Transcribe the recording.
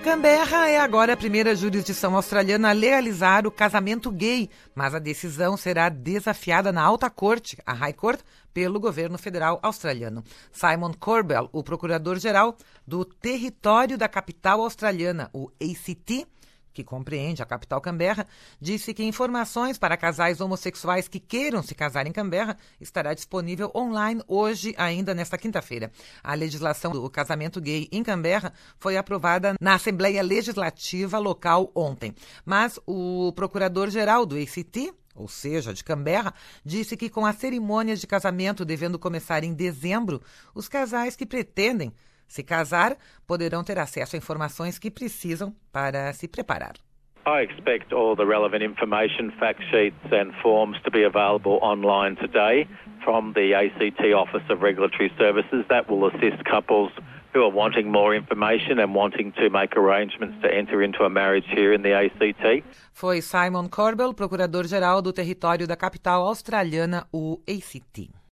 Canberra é agora a primeira jurisdição australiana a legalizar o casamento gay, mas a decisão será desafiada na alta corte, a High Court, pelo governo federal australiano. Simon Corbell, o procurador-geral do território da capital australiana, o ACT, que compreende a capital Canberra, disse que informações para casais homossexuais que queiram se casar em Canberra estará disponível online hoje, ainda nesta quinta-feira. A legislação do casamento gay em Canberra foi aprovada na Assembleia Legislativa local ontem. Mas o procurador-geral do ACT, ou seja, de Canberra, disse que com as cerimônias de casamento devendo começar em dezembro, os casais que pretendem se casar poderão ter acesso a informações que precisam para se preparar. I expect all the relevant information, fact sheets and forms to be available online today from the ACT Office of Regulatory Services. That will assist couples who are wanting more information and wanting to make arrangements to enter into a marriage here in the ACT. Foi Simon Corbell, procurador-geral do território da capital australiana, o ACT.